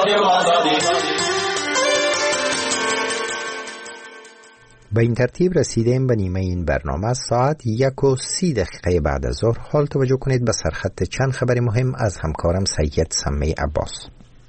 به این ترتیب رسیدیم به نیمه این برنامه. ساعت 1:30 بعد از ظهر. حال توجه کنید به سرخط چند خبر مهم از همکارم سید سمی عباس.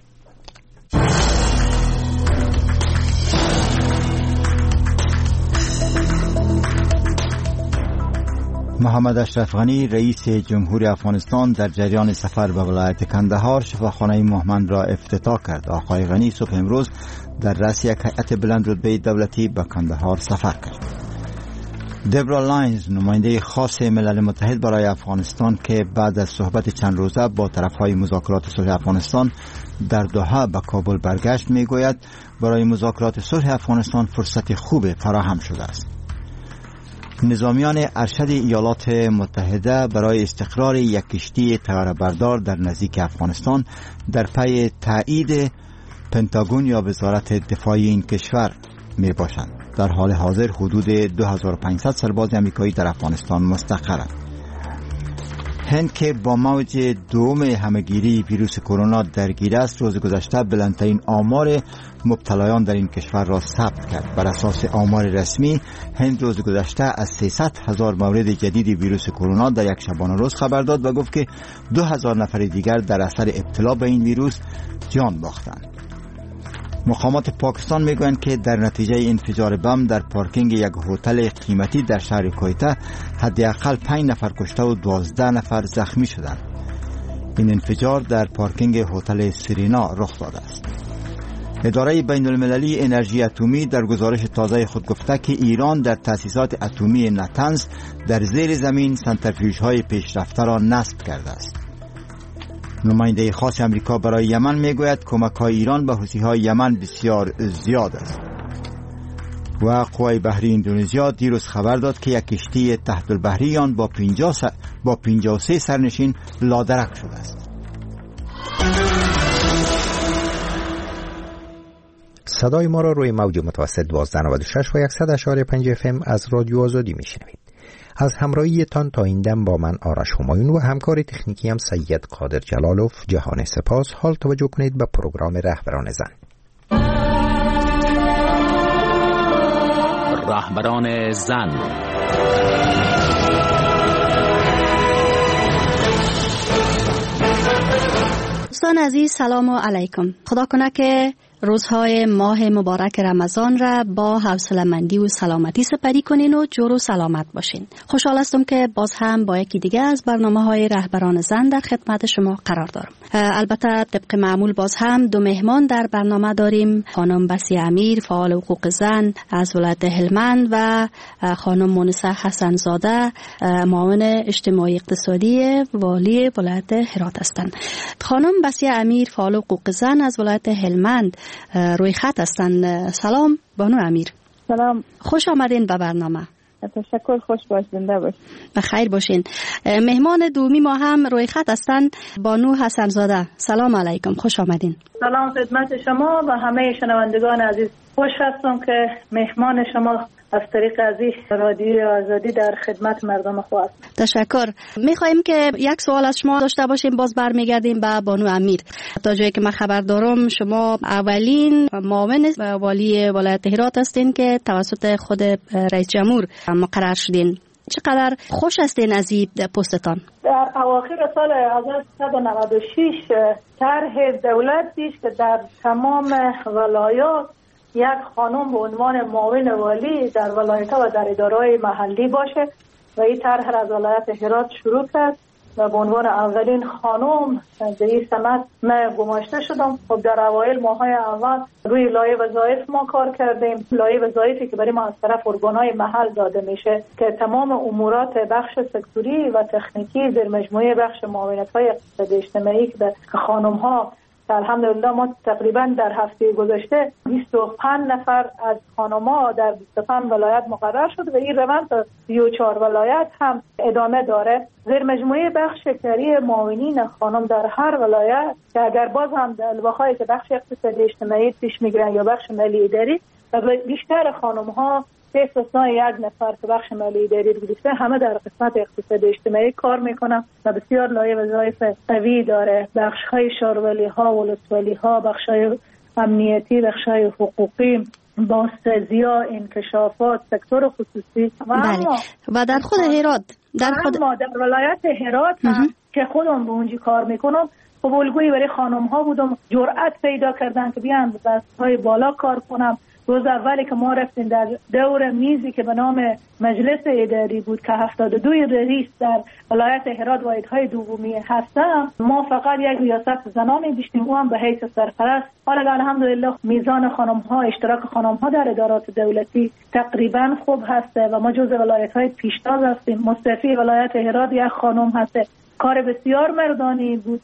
محمد اشرف غنی رئیس جمهوری افغانستان در جریان سفر به ولایت کندهار شفاخانه مهمند را افتتاح کرد. آقای غنی صبح امروز در رأس یک هیئت بلند رتبه دولتی به کندهار سفر کرد. دبرا لاینز نماینده خاص ملل متحد برای افغانستان که بعد از صحبت چند روزه با طرفهای مذاکرات صلح افغانستان در دوحه به کابل برگشت میگوید برای مذاکرات صلح افغانستان فرصت خوب فراهم شده است. نظامیان ارشد ایالات متحده برای استقرار یک کشتی طیاره‌بردار در نزدیک افغانستان در پی تایید پنتاگون یا وزارت دفاع این کشور می باشند. در حال حاضر حدود 2500 سرباز آمریکایی در افغانستان مستقرند. هند که با موج دوم همهگیری ویروس کرونا درگیر است، روز گذشته بلندترین آمار مبتلایان در این کشور را ثبت کرد. بر اساس آمار رسمی هند روز گذشته از 300,000 مورد جدید ویروس کرونا در یک شبانه روز خبر داد و گفت که 2000 نفر دیگر در اثر ابتلا به این ویروس جان باختند. مقامات پاکستان میگویند که در نتیجه انفجار بم در پارکینگ یک هتل قیمتی در شهر کویته حداقل 5 نفر کشته و 12 نفر زخمی شدند. این انفجار در پارکینگ هتل سرینا رخ داده است. اداره بین المللی انرژی اتمی در گزارش تازه خود گفته که ایران در تأسیسات اتمی نتنز در زیر زمین سنتریفیوژهای پیشرفته را نصب کرده است. نماینده خاص امریکا برای یمن میگوید کمک‌های ایران به حوثی‌های یمن بسیار زیاد است. و قوای بحری اندونزیا دیروز خبر داد که یک کشتی تحت البحری آن با 53 سرنشین لادرک شده است. صدای ما را روی موج متوسط 1296 و 100.5 FM از رادیو آزادی میشنوید. از همراهیتان تا این دم با من آرش همایون و همکار تکنیکی هم سید قادر جلالوف جهان سپاس. حال توجه کنید به پروگرام رهبران زن. رهبران زن. دوستان عزیز سلام علیکم. خدا کنه که روزهای ماه مبارک رمضان را با حوصله‌مندی و سلامتی سپری کنین و جور و سلامت باشین. خوشحال هستم که باز هم با یکی دیگه از برنامه‌های رهبران زن در خدمت شما قرار دارم. البته طبق معمول باز هم 2 مهمان در برنامه داریم. خانم بسیه امیر فعال حقوق زن از ولایت هلمند و خانم مونسه حسن زاده معاون اجتماعی اقتصادی والی ولایت هرات هستند. خانم بسیه امیر فعال حقوق زن از ولایت هلمند روی خط هستن. سلام بانو امیر. سلام، خوش آمدین به برنامه. تشکر، خوش باشین. بخیر باشین. مهمان دومی ما هم روی خط هستن بانو حسن زاده. سلام علیکم، خوش آمدین. سلام خدمت شما و همه شنوندگان عزیز. خوش هستم که مهمان شما از طریق عزیز رادیو آزادی در خدمت مردم خواهد. تشکر. میخوایم که یک سوال از شما داشته باشیم، باز برمیگردیم به بانو امیر. تا جایی که من خبر دارم شما اولین معاون والی ولایت هرات هستین که توسط خود رئیس جمهور مقرر شدین. چقدر خوش هستین از این پستتان؟ در اواخر سال 1996 طرح دولت پیش که در تمام ولایات یک خانم به عنوان معاون والی در ولایت و در اداره‌های محلی باشه و این طرح از ولایت هرات شروع کرد و به عنوان اولین خانم به این سمت من گماشته شدم. خب در اوایل ماهای اول روی لایحه وظایف ما کار کردیم. لایحه وظایفی که برای ما از طرف ارگان‌های محل داده میشه که تمام امورات بخش سکتوری و تکنیکی در مجموعه بخش معاونت‌های اقتصادی اجتماعی که خانم‌ها الحمدلله ما تقریبا در هفته گذشته 25 نفر از خانم‌ها در 25 ولایت مقرر شد و این روند تا 34 ولایت هم ادامه داره. زیر مجموعه بخش کاری معاونین خانم در هر ولایت که اگر باز هم در الواح‌هایی که بخش اقتصادی اجتماعی پیش میگیرن یا بخش مالی اداری و بیشتر خانم‌ها استثنای یک نفر که بخش مالی اداری رو گرفته، همه در قسمت اقتصاد اجتماعی کار میکنن و بسیار لایه وظایف قوی داره. بخش‌های شارولی ها، ولسوالی ها، بخش‌های امنیتی، بخش‌های حقوقی، بازسازی‌ها، انکشافات، سکتور خصوصی. بله. و در خود هرات، در ولایت هرات که خودم به اونجا کار میکنم، خب الگویی برای خانم‌ها بودم، جرأت پیدا کردن که بیان به دست‌های بالا کار کنم. روز اولی که ما رفتیم در دور میزی که به نام مجلس اداری بود که 72 رئیس در ولایت هرات واحدهای دومی هستم، ما فقط یک ریاست زنانی داشتیم، اون هم به حیث سرپرست. حالا الحمدلله میزان خانم‌ها، اشتراک خانم‌ها در ادارات دولتی تقریبا خوب هسته و ما جزو ولایت‌های پیشتاز هستیم. مستفی ولایت هرات یک خانم هسته. کار بسیار مردانی بود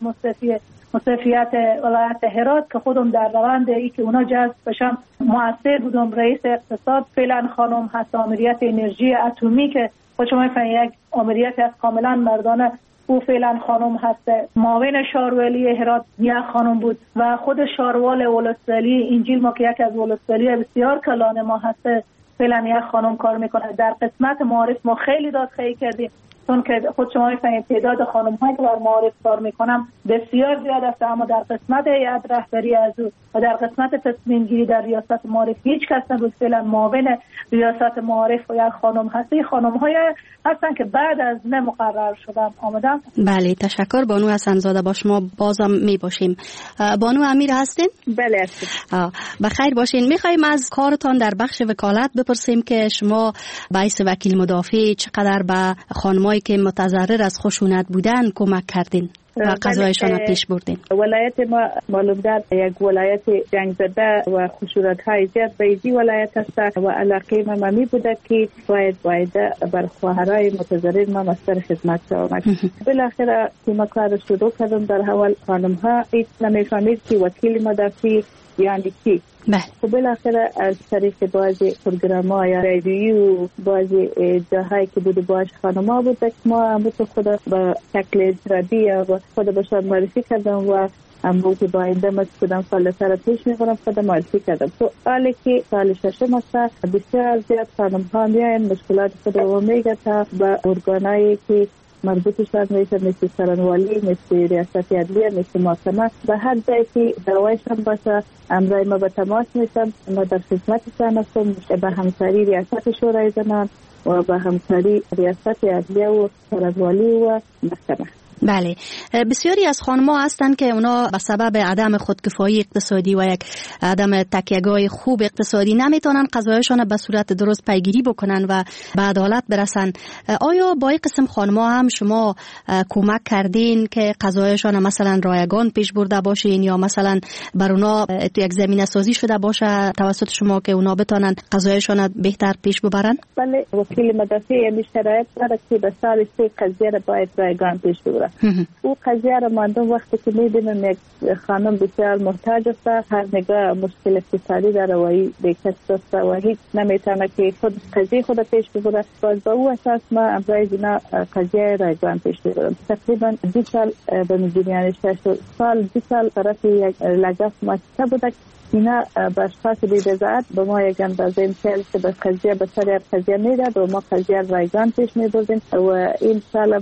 مستفیت ولایت هرات که خودم در روند ای که اونا جذب بشم مؤثر بودم. رئیس اقتصاد فعلا خانم هست. آمریت انرژی اتمی که خود شما می‌فهمید یک آمریت از کاملا مردانه، او فعلا خانم هست. معاون شارولی هرات یک خانم بود و خود شاروال ولسوالی انجیل ما که یک از ولسوالی بسیار کلان ما هست، فعلا یک خانم کار میکنه. در قسمت معارف ما خیلی دادخواهی کردیم، چون که خود شما می‌فهمید تعداد خانم‌هایی که در معارف کار میکنم بسیار زیاد است، اما در قسمت هیئت رهبری از او و در قسمت تصمیم گیری در ریاست معارف هیچ کس نبود. فعلا معاون ریاست معارف و یک خانم هستی. خانم‌های هستن که بعد از من مقرر شدن آمدن. بله، تشکر. بانو حسن زاده، با شما بازم میباشیم. بانو امیر هستین؟ بله هستم. بخیر باشین. میخوایم از کارتان در بخش وکالت بپرسیم که شما باعث وکیل مدافع چقدر به خانمایی که متضرر از خشونت بودن کمک کردین و قضایشان پیش بردین؟ ولایت ما معلومدار یک ولایت جنگ زده و خشونت های زیاد به این ولایت است و علاقه ما می بوده که باید بر خواهرای متضرر ما مستر خدمت شوم. بالاخره ما کار شروع کردم. در حال خانم ها هیچ نمیفهمید که وکیل مدافع یعنی کی. خب بالاخره از طریق بعضی پروگرام‌ها یا رادیو بعضی جاهایی که بود باش خانم‌ها بود که ما تو خود به شکل اجرایی یا خود بهشون معرفی کردم و امروز که با اینده مسئولان سال‌سر پیش می‌برم خود معرفی کردم. تو حالی که سال ششم است بسیار زیاد خانم‌ها میاین مشکلات خود رو میگه تا به ارگانایی که مربوط شد میشه، مثل سرانوالی، مثل ریاست عدلیه، مثل محکمه، به هر جایی که دعوایشان باشه امرای ما به تماس میشم. ما در خدمتشان هستم به همکاری ریاست شورای زنان و به همکاری ریاست عدلیه و سرانوالی و محکمه. بله، بسیاری از خانم‌ها هستند که اونا به سبب عدم خودکفایی اقتصادی و یک عدم تکیه‌گاه خوب اقتصادی نمیتونن قضایشان به صورت درست پیگیری بکنن و به عدالت برسن. آیا با این قسم خانم‌ها هم شما کمک کردین که قضایشان مثلا رایگان پیش برده باشین یا مثلا بر اونا تو یک زمینه سازی شده باشه توسط شما که اونا بتونن قضایشان بهتر پیش ببرن؟ بله، وکیل مدافع یعنی شرایط داره که به سال 3 قضیه را باید رایگان پیش ببره. او قضیه را ماندم وقتی که میبینم یک خانم بسیار محتاج است، هر نگاه مشکل اقتصادی داره و بیکس است و هیچ نمیتونه که خود قضیه خود پیش ببره. باز با او اساس ما امروز اینا قضیه رایگان پیش ببرم. تقریبا 2 سال به میگیریان 6 سال 2 سال طرف یک لجاف مؤسسه بوده. اینا به اشخاص بی‌رضایت به ما یک اندازه امتیاز که به قضیه به سر قضیه میداد و ما قضیه رایگان پیش میبردیم و این سال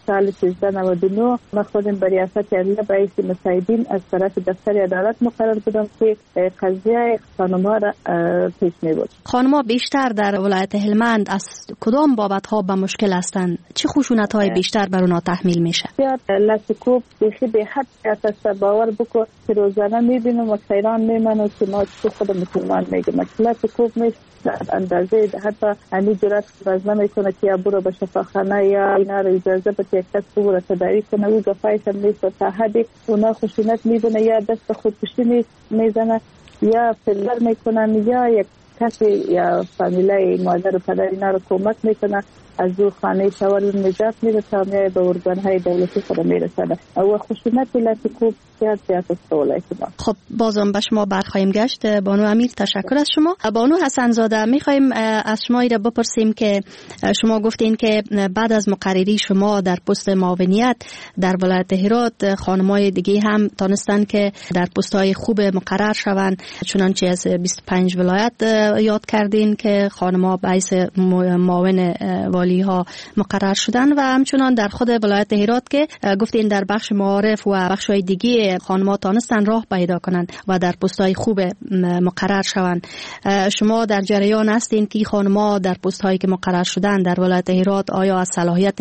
1399 ما خودم به ریاست عدلیه باعث مساعدین از طرف دفتر عدالت مقرر بودم که قضیه خانم‌ها را پیش میبرد. خانم‌ها بیشتر در ولایت هلمند از کدام بابت‌ها به مشکل هستند؟ چه خشونت‌های بیشتر بر اونها تحمیل میشه؟ لاسکوب بخی به حد اساس باور بکو که روزانه میبینم و خیران میمونم که ما خود مسلمان میگم مشکلات کوب میشه اندازه حتی همین جرات باز نمیکنه که یا برو به شفاخانه یا اینا رو اجازه بده یک کس برو تداوی کنه و گفایش هم نیست و تا حدی اونا خشونت میبونه یا دست خودکشی میزنه یا فلر میکنن یا یک کسی یا فامیلای مادر و پدر اینا رو کمک میکنه از او خانه شوال نجات میده تا میای به ارگانهای دولتی خود میرسده و خشونت ملت کوب زیاد است ولایت ما. خب بازم به شما برخواهیم گشت. بانو امیر تشکر از شما. بانو حسن زاده میخوایم از شما ایره بپرسیم که شما گفتین که بعد از مقرری شما در پست معاونیت در ولایت هرات خانمای دیگه هم تانستن که در پست‌های خوب مقرر شوند، چنانچه از 25 ولایت یاد کردین که خانم‌ها به حیث معاون والی ها مقرر شدن و همچنان در خود ولایت هرات که گفتین در بخش معارف و بخش‌های دیگه خانم‌ها تانستن راه پیدا کنند و در پست‌های خوب مقرر شوند. شما در جریان هستین که خانم‌ها در پست‌هایی که مقرر شدن در ولایت هرات آیا از صلاحیت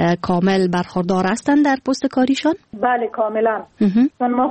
کامل برخوردار هستند در پست کاریشان؟ بله کاملا. چون ما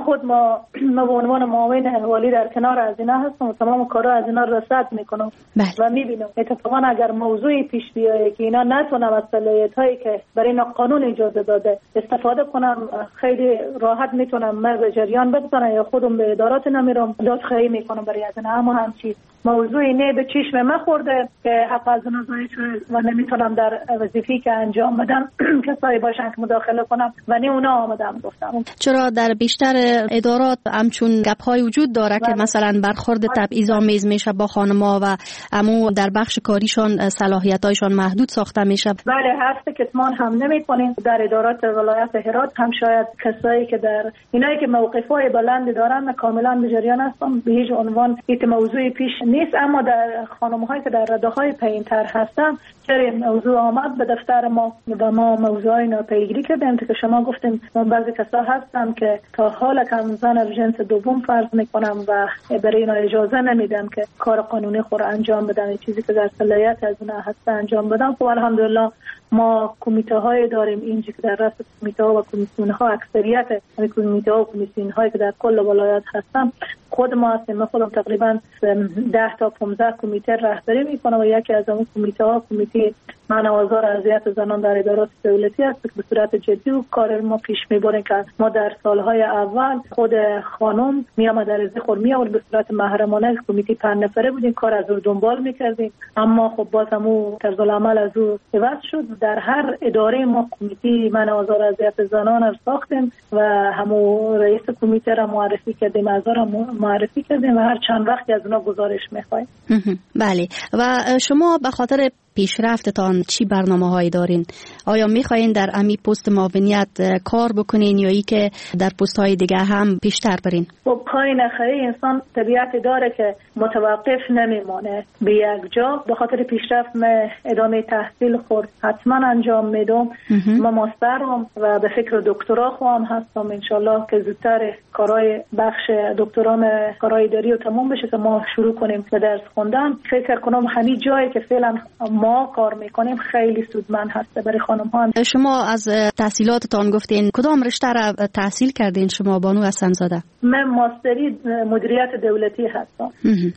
به عنوان معاون والی در کنار از اینا هستم و تمام کارا از اینا رصد میکنم و میبینم اتفاقا اگر موضوعی پیش بیایه که اینا نتونن از صلاحیت‌هایی که برای اینا قانون اجازه داده استفاده کنم، خیلی راحت میتونم من به جریان بزنم یا خودم به ادارات نمیرم دادخواهی میکنم برای از اینا. اما همچی موضوعی نه به چشم من خورده که حق از اونا ضایع شده و نمیتونم در وظیفه‌ای که انجام بدم کسایی باشن که مداخله کنم و نه اونا آمدم گفتم. چرا در بیشتر ادارات همچون گپ‌های وجود داره که مثلا برخورد تبعیض‌آمیز میشه با خانم‌ها و امو در بخش کاریشان صلاحیت‌هایشان محدود ساخته میشه؟ بله هست که اتمان هم نمی‌کنیم در ادارات ولایت هرات هم شاید کسایی که در اینایی که موقف‌های بلند دارن کاملا به جریان هستم به هیچ عنوان این موضوعی پیش نیست. اما در خانم‌هایی که در رده‌های پایین‌تر هستن چرا موضوع آمد به دفتر ما و ما موضوعی رو پیگیری کردیم که شما گفتیم بعضی کسا هستن که تا حالا کم زن جنس دوم فرض میکنم و برای اینا اجازه نمیدم که کار قانونی خود انجام بدن، چیزی که در صلاحیت از اونها هست انجام بدن. خب الحمدلله ما کمیته های داریم اینجا که در رأس کمیته ها و کمیسیون ها اکثریت کمیته ها و کمیسیون هایی که در کل ولایت هستن خود ما هستیم. من خودم تقریبا 10 تا 15 کمیته رهبری میکنم و یکی از اون کمیته ها کمیته منع و آزار و اذیت زنان در ادارات دولتی است که به صورت جدی و کار ما پیش میبریم که ما در سالهای اول خود خانم میامد در ازی خور میامد به صورت محرمانه کمیته 5 نفره بودیم کار از او دنبال میکردیم. اما خب باز همون طرز العمل از او عوض شد. در هر اداره ما کمیته منع و آزار و اذیت زنان رو ساختیم و همون رئیس کمیته را معرفی کردیم، اعضا را معرفی کردیم و هر چند وقتی از اونا گزارش میخوایم. بله. و شما به خاطر پیشرفتتان چی برنامه‌هایی دارین؟ آیا می‌خواین در امی پست معاونیت کار بکنین یا ای که در پست‌های دیگه هم پیشتر برین؟ خب کاری نخواهی انسان طبیعت داره که متوقف نمیمونه به یک جا. به خاطر پیشرفت من ادامه تحصیل خود حتما انجام میدم. ما ماسترم و به فکر دکترا خواهم هستم انشالله که زودتر کارهای بخش دکترام کارهای اداری رو تمام بشه که ما شروع کنیم به درس خوندن. فکر کنم همین جایی که فعلا ما کار میکنیم خیلی سودمند هست برای خانم ها. شما از تحصیلاتتان گفتین کدام رشته را تحصیل کردین شما بانو حسن زاده؟ من ماستری مدیریت دولتی هستم.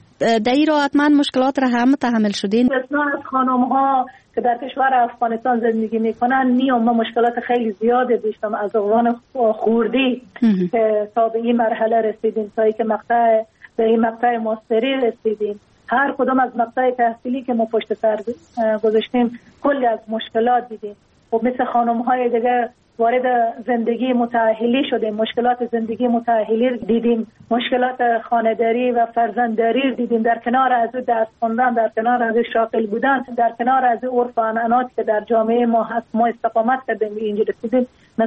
در این راه حتما مشکلات را هم متحمل شدین؟ بسیار از خانم ها که در کشور افغانستان زندگی میکنن ما مشکلات خیلی زیاده داشتم از عنوان خوردی که تا به این مرحله رسیدیم تا که به این مقطع ماستری رسیدیم. هر کدام از مقطع تحصیلی که ما پشت سر گذاشتیم کلی از مشکلات دیدیم. خب مثل خانم‌های دیگه وارد زندگی متأهلی شدیم، مشکلات زندگی متأهلی دیدیم، مشکلات خانه‌داری و فرزندداری دیدیم. در کنار از درس خوندن، در کنار از شاغل بودن، در کنار از عرف و عنعنات که در جامعه ما هست ما استقامت کردیم اینجا رسیدیم.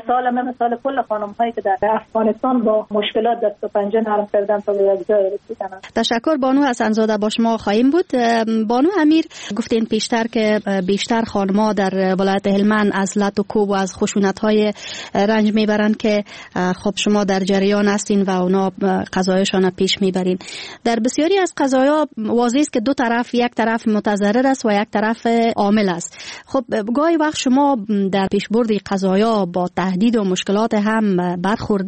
مثال کل خانم‌هایی که در افغانستان با مشکلات دست و پنجه نرم کردن تا به یک جای رسیدن. تشکر بانو حسن زاده. با شما خواهیم بود. بانو امیر گفتین پیشتر که بیشتر خانم‌ها در ولایت هلمند از لط و کوب و از خشونت‌های رنج میبرند که خب شما در جریان هستین و اونا قضایشان پیش میبرین. در بسیاری از قضایا واضح است که دو طرف، یک طرف متضرر است و یک طرف عامل است. خب گاهی وقت شما در پیشبرد قضایا با تهدید و مشکلات هم برخوردین؟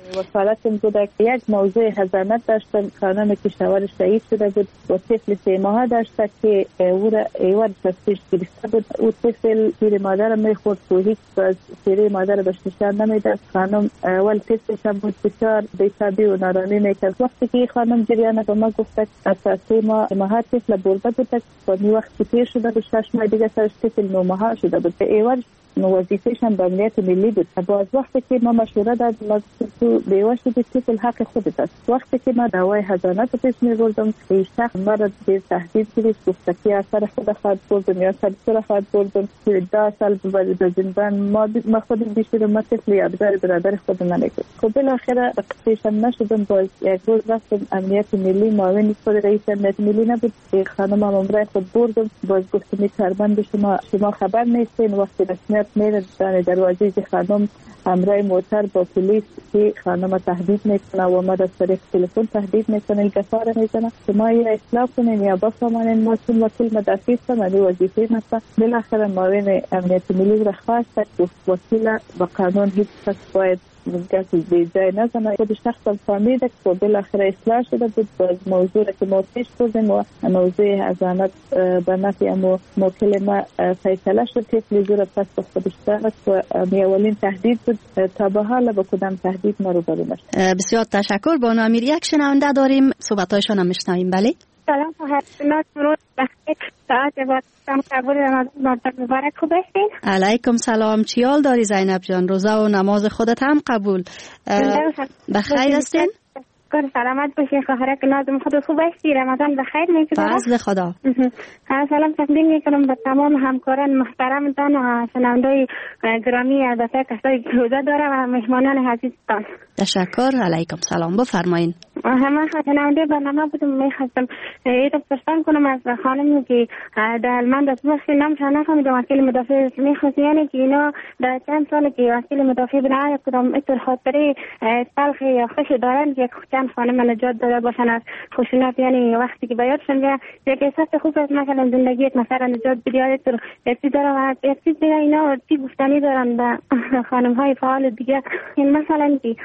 وکالت این بوده که یک موضوع حضانت داشتن. خانم کشاورز شهید شده بود و طفل 3 ماهه داشته که او را ایوان تفتیش گرفته بود. او طفل پیر مادر میخورد و هیچ از پیر مادر بهش نشان نمیداد. خانم اول طفلش هم بود بسیار بی‌تابی و نارانی میکرد. وقتی که خانم جریان به ما گفت از 3 ماه طفل برده بود و می وقتی پیر شده بود 6 ماه دیگه سرش طفل 9 ماهه شده بود. ایوان وظیفه‌ش هم به امنیت ملی بود. باز وقتی که ما مشوره دادیم تو بیوش بود طفل حق خودت است. وقتی که ما دعوای حضانت پیش می‌بردم این شخص ما را به تهدید گرفت گفت که اثر خود خواهد بردم یا سر خواهد بردم 10 سال به زندان. ما خودم بیشتر ما طفل یادگار برادر خودم نمی‌کنم. خب بالاخره قصه‌شم نشدم. باز یک روز رفتم امنیت ملی معاون خود رئیس امنیت ملی نبود که خانم امرای خود بردم. باز گفتم می کارمند شما خبر نیستین. وقتی رسمیت میره دروازه خانم امرای موتر با پلیس که خانم تهدید میکنه و ما در طریق تلفن تهدید میکنه گفاره میزنه که ما یا اصلاح کنیم یا بفهمانین. ما چون وکیل مدافع هستم از وظیفه مثلا بالاخره معاون امنیت ملی را خواست که وکیل با قانون هیچ کس باید کسی بیجای نزنه. خود شخص هم فهمیده که بالاخره اصلاح شده بود. باز موضوع را که ما پیش بردیم و موضوع حضانت به نفع موکل ما فیصله شد. طفل زور پس به خودش دارد و اولین تهدید بود. تا به حال با کدام تهدید ما رو برو نشد. بسیار تشکر. بانو امیر یک شنونده داریم صحبتایشان هم میشنویم. بله سلام خواهرات درود بخیر. ساعت وقتم قبول رمضان مبارک. خوب هستین؟ علیکم سلام. چی حال داری زینب جان؟ روزه و نماز خودت هم قبول. بخیر هستین؟ سلامت باشین خواهرک نازم. خود خوب هستی؟ رمضان بخیر میگذره؟ فضل خدا. سلام تقدیم میکنم به تمام همکاران محترمتان و شنوندای گرامی البته کسایی که روزه داره و مهمانان عزیزتان. تشکر. علیکم سلام. بفرمایین. من شنونده برنامه بودم. میخواستم ایتا پرسان کنم از خانمی که در من دست بخشی نامشان نفهمیدم وکیل مدافع میخواست، یعنی که اینا در چند سال که وکیل مدافع بنای کدام اتر خاطره تلخ یا خوش دارن که چند خانم نجات داده باشن از خشونت، یعنی وقتی که بیادشن یک احساس خوب از مثلا زندگی یک نفر نجات بیاد تر احساس داره و احساس دیگه اینا چی گفتنی دارن به خانم های فعال دیگه. این مثلا که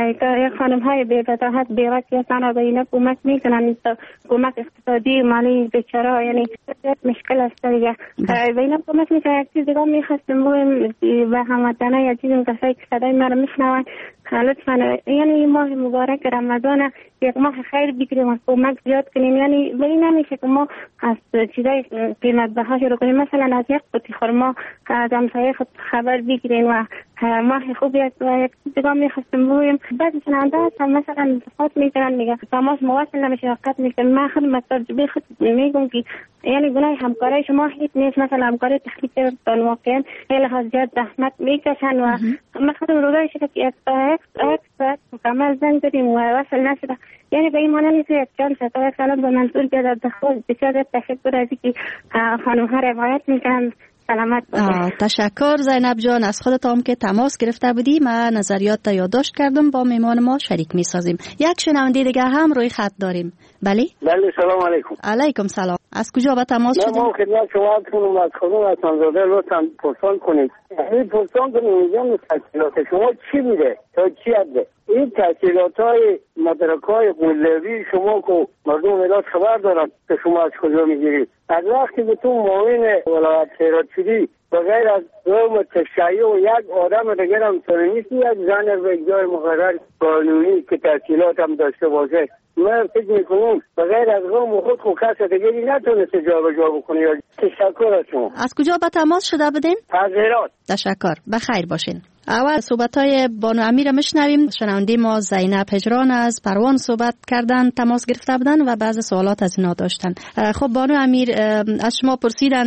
یک خانم های بی بطاقت بی وکیل به اینا کمک میکنن، کمک اقتصادی مالی بیچاره، یعنی مشکل است دیگه. به اینا کمک میکنن. یک چیز دیگه میخواستم بگم به هموطنان یا چیزی کسایی که صدای ما رو میشنون لطفا یعنی ماه مبارک رمضان یک ماه خیر بگیریم و کمک زیاد کنیم. یعنی به این نمیشه که ما از چیزای قیمت بها شروع کنیم. مثلا از یک قطعه خرما از همسایه خود خبر بگیریم و ماه خوبی است. و یک چیز دیگه میخواستم بگم بعضی شنونده هستن مثلا خود میتونن میگه تماس مواصل نمیشه وقت میشه. من خدمت ترجمه خود میگم که یعنی گناه همکاری شما هیچ نیست. مثلا همکاری تخلیق تان واقعا خیلی زیاد زحمت میکشن و من خودم روزای شده که یک ساعت مکمل زنگ داریم و وصل نشده. یعنی به این معنی نیست یک چند ساعت سلام به منظور بیاد دخول. بسیار تشکر از اینکه خانم ها روایت میکنن. سلامت باشید. تشکر زینب جان از خودت هم که تماس گرفته بودی. من نظریات تا یادداشت کردم با میمان ما شریک میسازیم. یک شنونده دیگه هم روی خط داریم. بله سلام علیکم. علیکم سلام. از کجا به تماس شدیم؟ ما خدمت شما هستم از خانم حسن‌زاده لطفاً پرسان کنید. این پرسان کنید میگم تحصیلات شما چی میده تا چی حده؟ این تحصیلات‌های مدرک‌های قله‌ای شما که مردم ولایت خبر دارن که شما از کجا میگیرید؟ از وقتی که تو معاون ولایت خیرات شدی بغیر از قوم تشیع و یک آدم دیگر هم نیست یک زن به جای مقرر قانونی که تحصیلات هم داشته باشه. من فکر میکنم بغیر از قوم خود کس دیگری نتونسته جابجا بکنه. تشکر از شما. از کجا به تماس شده بودین؟ از هرات. تشکر. بخیر باشین. اول صحبت‌های بانو امیر میشنویم. شنونده ما زینب هجران از پروان صحبت کردن، تماس گرفته بودن و بعض سوالات از اینا داشتن. خب بانو امیر از شما پرسیدن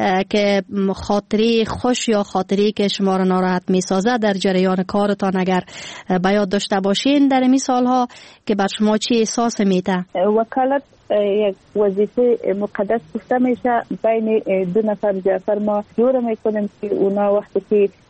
که خاطره خوش یا خاطره که شما را ناراحت میسازه در جریان کارتان اگر به یاد داشته باشین در این سالها که بر شما چی احساس میده؟ وکالت یک وظیفه مقدس گفته میشه. بین دو نفر جعفر ما جور میکنیم که اونا وقتی که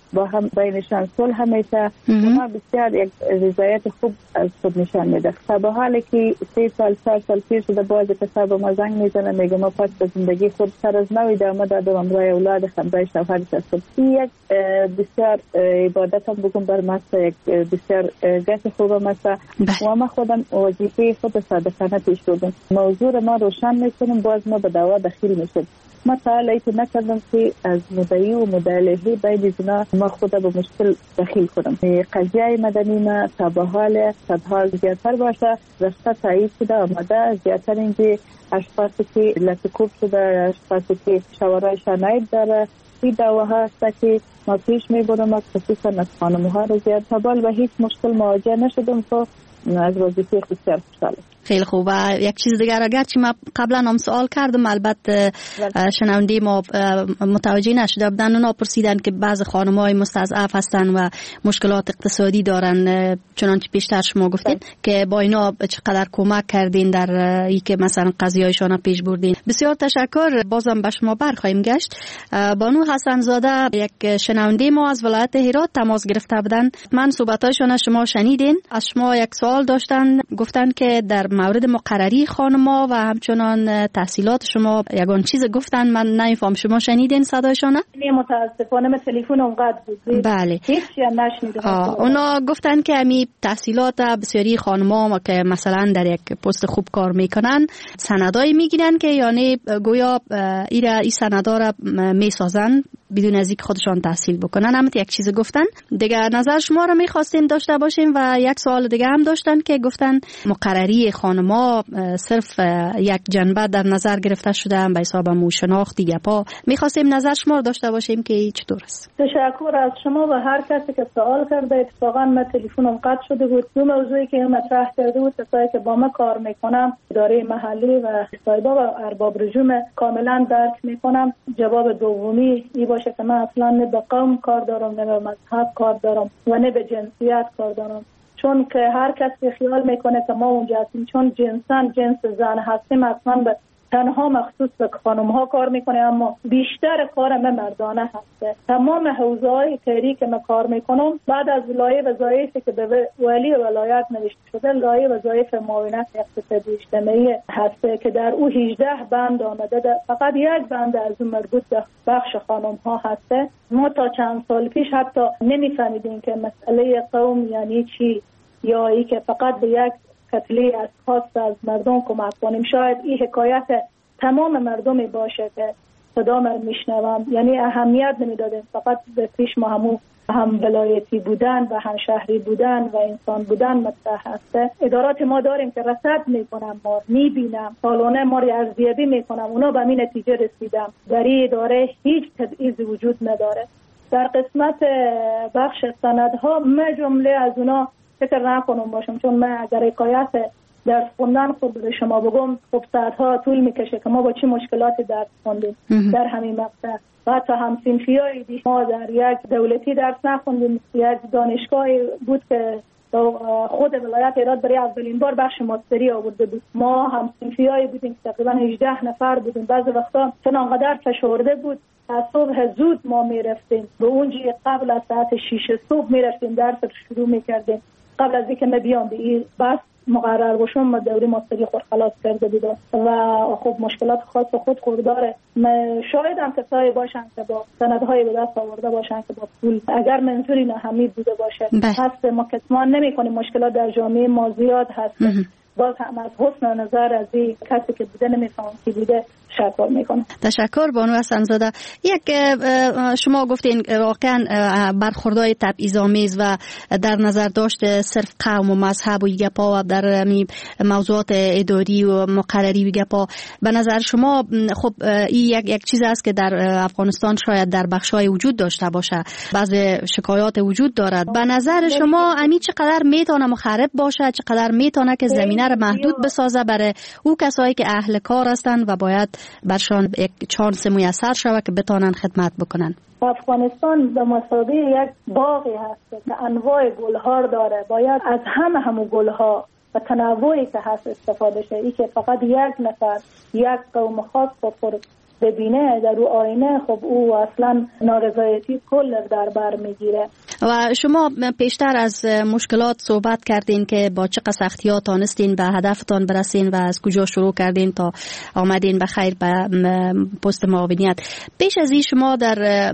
با هم بینشان صلح همیشه ما بسیار یک رضایت خوب از خود نشان میده. با حالی که 3 سال 4 سال پیش شده باز کسا به ما زنگ میزنه میگه ما پس به زندگی خود سر از نو ادامه دادم امروی اولاد خمرای شوهرش هستم. یک بسیار عبادت هم بگم بر مسا یک بسیار گشت خوبم مسا و ما خودم وظیفه خود صادقانه پیش بردم. موضوع ما روشن میکنیم باز ما به دعوا دخیل میشد. ما تعالی که نکردم که از مدعی و مدعی بین زنا ما خود به مشکل دخیل کنم. قضیه مدنی ما تا به حال صدها زیادتر باشه رشته تایید شده آمده زیادتر اینکه اشخاصی که لطکوب شده اشخاصی که شوهرایشان عیب داره این دعواها هست که ما پیش میبرم خصوصا از خانم‌ها رو زیاد تبال و هیچ مشکل مواجه نشدم که از وظیفه بسیار خوشحالم. خیلی خوب. یک چیز دیگر اگرچه ما قبلا هم سوال کردم البته شنونده ما متوجه نشده بودن اونا پرسیدن که بعض خانم‌های مستضعف هستن و مشکلات اقتصادی دارن چنانچه پیشتر شما گفتین که با اینا چقدر کمک کردین در ای که مثلا قضیه‌هایشان پیش بردین. بسیار تشکر. بازم به شما برخواهیم گشت. بانو حسن زاده یک شنونده ما از ولایت هرات تماس گرفته بودن. من صحبت‌هایشان شما شنیدین. از شما یک سوال داشتن گفتن که در مورد مقرری خانم‌ها و همچنان تحصیلات شما یگان چیز گفتن من نمیفهم شما شنیدین صدایشان؟ نه متاسفانه من تلفنم قطع بود. بله. هیچی نشنیدم. اونا گفتن که امی تحصیلات بسیاری خانم‌ها که مثلا در یک پست خوب کار میکنن سندایی میگیرن که یعنی گویا این سندا را میسازن بدون از اینکه خودشان تحصیل بکنن. هم یک چیز گفتن دیگه. نظر شما رو میخواستیم داشته باشیم و یک سوال دیگه هم داشتن که گفتن مقرری خانم‌ها صرف یک جنبه در نظر گرفته شده به حساب موشناخت گپا. میخواستیم نظر شما رو داشته باشیم که چطور است. تشکر از شما و هر کسی که سوال کرده. اتفاقا من تلفنم قطع شده بود. دو موضوعی که مطرح کرده بود کسایی که با ما کار میکنم اداره محلی و صاحبا و ارباب رجوم کاملا درک میکنم. جواب دومی ای باشه که من اصلا نه به قوم کار دارم نه به مذهب کار دارم و نه به جنسیت کار دارم. چون که هر کسی خیال میکنه که ما اونجا هستیم چون جنس زن هستیم اصلا به تنها مخصوص به خانم ها کار میکنه اما بیشتر کار من مردانه هسته. تمام حوزه‌های کاری که من کار میکنم بعد از لایحه وظایفی که به ولی ولایت نوشته شده لایحه وظایف معاونت اقتصادی اجتماعی هسته که در او 18 بند آمده فقط یک بند از اون مربوط به بخش خانم ها هسته. ما تا چند سال پیش حتی نمیفهمیدیم که مسئله قوم یعنی چی یا ای که فقط به یک کتله از خاص از مردم کمک کنیم. شاید این حکایت تمام مردمی باشه که صدا من میشنوم یعنی اهمیت نمیدادیم فقط به پیش ما هم ولایتی بودن و هم شهری بودن و انسان بودن مطرح هسته. ادارات ما داریم که رصد میکنم ما میبینم سالانه ما رو ارزیابی میکنم اونا به این نتیجه رسیدم در این اداره هیچ تبعیض وجود نداره. در قسمت بخش سندها من جمله از اونا فکر نکنم باشم چون من اگر حکایت درس خوندن خود به شما بگم خب ساعتها طول میکشه که ما با چه مشکلاتی درس خوندیم در همین مقطع. و تا هم صنفیایی ما در یک دولتی درس نخوندیم. یک دانشگاهی بود که خود ولایت هرات برای اولین بار بخش ماستری آورده بود. ما هم صنفیایی بودیم که تقریبا 18 نفر بودیم. بعضی وقتا چون انقدر فشرده بود از صبح زود ما میرفتیم به اونجا قبل از ساعت 6 صبح میرفتیم درس رو شروع میکردیم. قبل از اینکه من بیام به این بس مقرر باشم ما دوره ماستری خود خلاص کرده بودم و خب مشکلات خاص خود خورداره. شاید هم کسایی باشن که با سندهای به دست آورده باشن که با پول اگر منظوری نهمی بوده باشه هست. ما کتمان نمی کنیم مشکلات در جامعه ما زیاد هست. باز هم از حسن نظر از این کسی که بوده نمیفهم کی بوده تشکر میکنم. تشکر بانو حسن زاده. یک شما گفتین واقعا برخوردهای تبعیض‌آمیز و در نظر داشت صرف قوم و مذهب و گپا و در موضوعات اداری و مقرری و گپا به نظر شما خب این یک چیز است که در افغانستان شاید در بخش‌های وجود داشته باشه. بعضی شکایات وجود دارد. به نظر شما امی چقدر میتونه مخرب باشه چقدر میتونه که زمینه را محدود بسازه برای او کسایی که اهل کار هستند و باید برشان یک چانس میسر شود که بتانن خدمت بکنن؟ افغانستان به مثابه یک باغی هست که انواع گلها داره. باید از همه گلها و تنوعی که هست استفاده شه. ای که فقط یک نفر یک قوم خاص خود ببینه در رو آینه، خب او اصلا نارضایتی کل در بر میگیره. و شما پیشتر از مشکلات صحبت کردین که با چه سختی‌ها تانستین به هدفتان برسین و از کجا شروع کردین تا آمدین به خیر به پست معاونیت. پیش از این شما در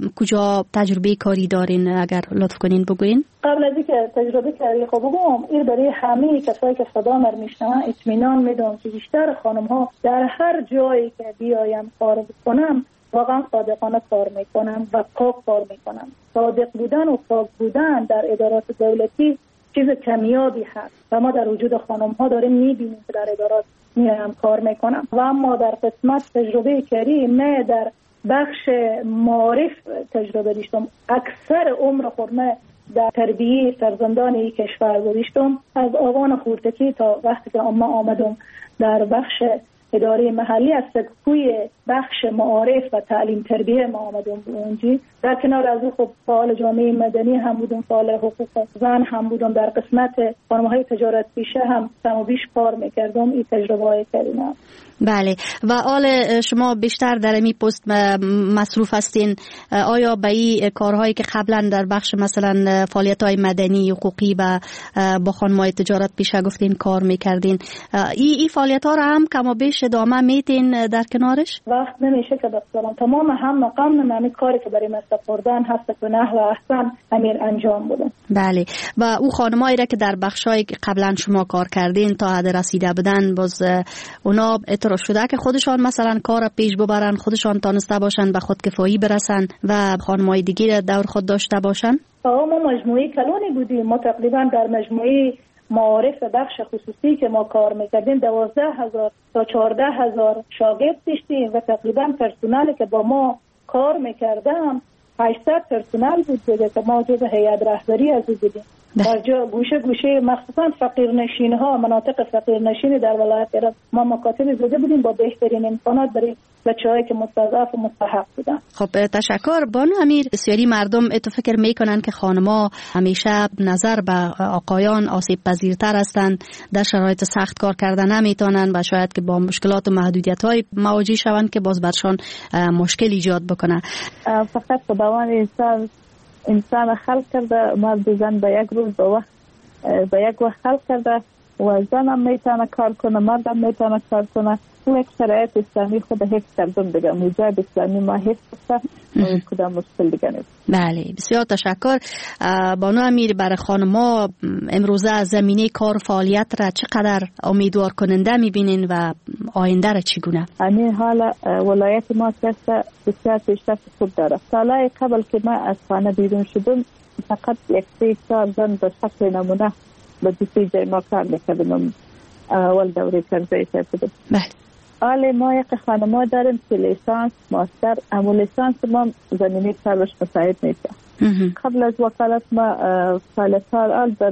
کجا تجربه کاری دارین؟ اگر لطف کنین بگوین. قبل از اینکه تجربه کاری خب بگم، این برای همه کسایی که صدا من میشنون اطمینان میدم که بیشتر خانم ها در هر جایی که بیایم کار بکنم واقعا صادقانه کار میکنم و پاک کار میکنم. صادق بودن و پاک بودن در ادارات دولتی چیز کمیابی هست و ما در وجود خانم ها داریم میبینیم که در ادارات میام کار میکنم. و اما در قسمت تجربه کاری من در بخش معارف تجربه داشتم. اکثر عمر خودم در تربیه فرزندان کشور گذاشتم، از آوان خردکی تا وقتی که ما آمدم در بخش اداره محلی، از سکوی بخش معارف و تعلیم تربیه ما آمدم اونجا. در کنار از او خب فعال جامعه مدنی هم بودم، فعال حقوق زن هم بودم، در قسمت خانم‌های تجارت پیشه هم کم و بیش کار میکردم. این تجربه کردم. بله. و آل شما بیشتر در این پست مصروف هستین، آیا به این کارهایی که قبلا در بخش مثلا فعالیت‌های مدنی حقوقی و با خانم‌های تجارت پیشه گفتین کار میکردین، این فعالیت‌ها را هم کم و بیش ادامه میدین در کنارش؟ وقت نمیشه که بسازم تمام هم مقام نمی کاری که برای مستقردن هست که نحو احسن امیر انجام بودن. بله. و او خانمایی را که در بخشایی که قبلا شما کار کردین تا حد رسیده بودن، باز اونا اعتراف شده که خودشان مثلا کار پیش ببرن، خودشان تانسته باشن به خودکفایی برسن و خانمای دیگه دور خود داشته باشن؟ ما مجموعه کلانی بودیم. ما تقریبا در مجموعه معارف بخش خصوصی که ما کار میکردیم 12,000 تا 14,000 شاگرد داشتیم و تقریبا پرسنلی که با ما کار میکردم 800 پرسنل بود دیگه که ما جز هیئت رهبری از او بودیم. در جا گوشه گوشه مخصوصا فقیرنشین ها، مناطق فقیرنشین در ولایت هرات ما مکاتب زده بودیم با بهترین امکانات برای بچه‌هایی که مستضعف و مستحق بودن. خب تشکر بانو امیر. بسیاری مردم فکر میکنن که خانم‌ها همیشه نظر به آقایان آسیب پذیرتر هستند، در شرایط سخت کار کردن نمیتونن و شاید که با مشکلات و محدودیت‌های مواجه شوند که باز برشان مشکل ایجاد بکنه. فقط خداوند انسان خلق کرده، مرد و زن به یک روز به یک وقت خلق کرده و زن هم میتونه کار کنه، مرد هم میتونه کار کنه. اون یک شرایط اسلامی خود حفظ کردن دیگه، موجب اسلامی ما حفظ کرده و کدام مشکل دیگه نیست. بله بسیار تشکر. بانو امیر، برای خانم‌ها امروزه زمینه کار فعالیت را چقدر امیدوار کننده میبینین و آینده را چگونه؟ همین حال ولایت ما بسیار پیشرفت خوب داره. سالهای قبل که من از خانه بیرون شدم فقط 1-3 زن به شکل نمونه به دوستی جای ما کار میکردم. اول دوره کرده شدم. بله. حالا ما یک خانم‌ها داریم که لیسانس، ماستر، اما لیسانس ما زمینه کارش مساعد نیست. قبل از وکالت ما فعالیت‌ها در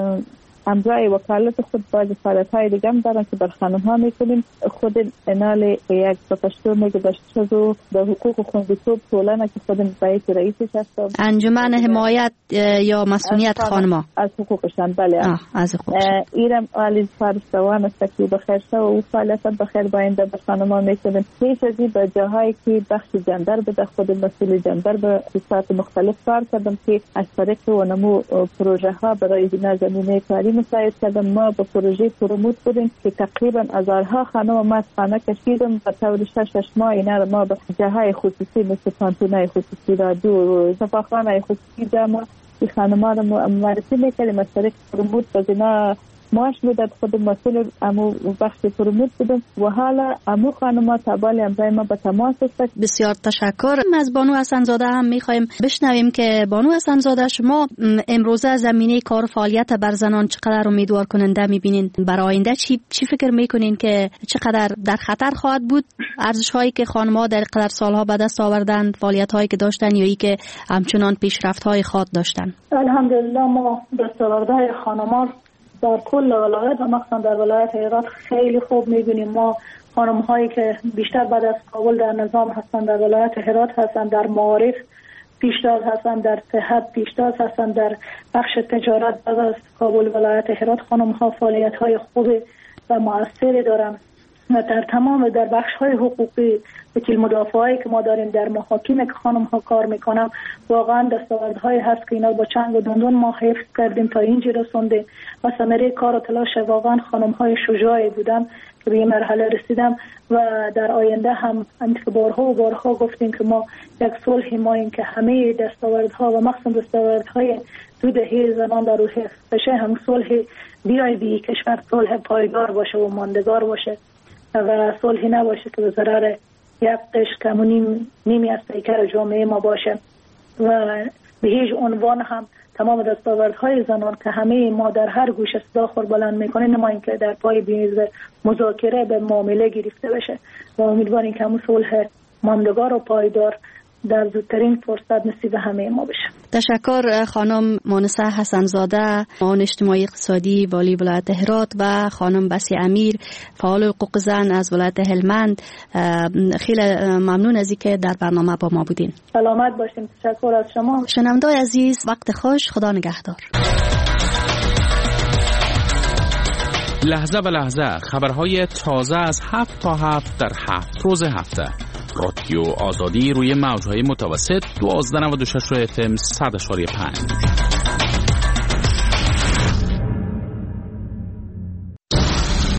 امرای وکالت خود باید فعالیت‌های دیگه هم دارن که بر خانم‌ها میکنیم. خود انال یک پشتو میگه داشتو به حقوق خوندیتوب طولانه که خود باید رئیسش هستم. انجمن حمایت یا مسئولیت خانم‌ها از حقوقشان. بله از حقوقشان. ایرم عالی فارسوان است که بخیر شو و فعالیت بخیر باینده به خانم‌ها میکنیم. پیش از این به جاهایی که بخش جندر به خود مسئول جندر به صورت مختلف کار کردم که از طریق ونمو پروژه ها برای زمینه کاری مساعد کردم. ما به پروژه پروموت بودیم که تقریبا هزارها خانم ما از خانه کشیدم و طور 6 ماه اینا رو ما به جاهای خصوصی مثل پانتونای خصوصی رادیو و شفاخانه خصوصی ما این خانم ها رو معرفی میکردیم. از طریق پروموت به اینا ماش میداد. خود مسئول امو بخش پروموت بودم و حالا امو خانم‌ها تابال امضای ما به تماس است. بسیار تشکر. از بانو حسن‌زاده هم میخوایم بشنویم که بانو حسن‌زاده شما امروزه زمینه کار فعالیت بر زنان چقدر امیدوار کننده میبینین؟ برای آینده چی فکر میکنین که چقدر در خطر خواهد بود ارزش هایی که خانم‌ها در قدر سالها به دست آوردن، فعالیت هایی که داشتن یا ای که همچنان پیشرفت های خاص داشتن؟ الحمدلله ما دستاوردهای خانم‌ها در کل ولایت و مخصوصا در ولایت هرات خیلی خوب می‌بینیم. ما خانم هایی که بیشتر بعد از کابل در نظام هستند در ولایت هرات هستند، در معارف پیشتاز هستند، در صحت پیشتاز هستند، در بخش تجارت بعد از کابل ولایت هرات خانم ها فعالیت های خوب و مؤثری دارند در تمام در بخش‌های حقوقی وکیل مدافعایی که ما داریم در محاکم که خانم‌ها کار میکنم، واقعا دستاوردهای هست که اینا با چنگ و دندون ما حفظ کردیم تا اینجا رسونده و ثمره کار و تلاش واقعا خانم‌های شجاعی بودن که به این مرحله رسیدم و در آینده هم بارها و بارها گفتیم که ما یک صلح ماییم که همه دستاوردها و مخصوصا دستاوردهای دو دهه زنان در روح حفظ بشه، هم صلح بیای کشور صلح پایدار باشه و ماندگار باشه و صلحی نباشه که به ضرر یک قشر که نیمی از پیکر جامعه ما باشه و به هیچ عنوان هم تمام دستاوردهای زنان که همه ما در هر گوشه صدا خور بلند میکنه نماییم که در پای میز مذاکره به معامله گرفته بشه و امیدواریم که همون صلح ماندگار و پایدار در زودترین فرصت نصیب همه ما بشه. تشکر خانم مونسه حسنزاده، معاون اجتماعی اقتصادی والی ولایت هرات و خانم بسی امیر، فعال حقوق زن از ولایت هلمند. خیلی ممنون از اینکه در برنامه با ما بودین. سلامت باشین. تشکر از شما. شنونده‌های عزیز، وقت خوش، خدا نگهدار. لحظه به لحظه خبرهای تازه از 7 تا 7 در 7 روز هفته. رادیو آزادی روی موج‌های متوسط 1296 FM 100.5.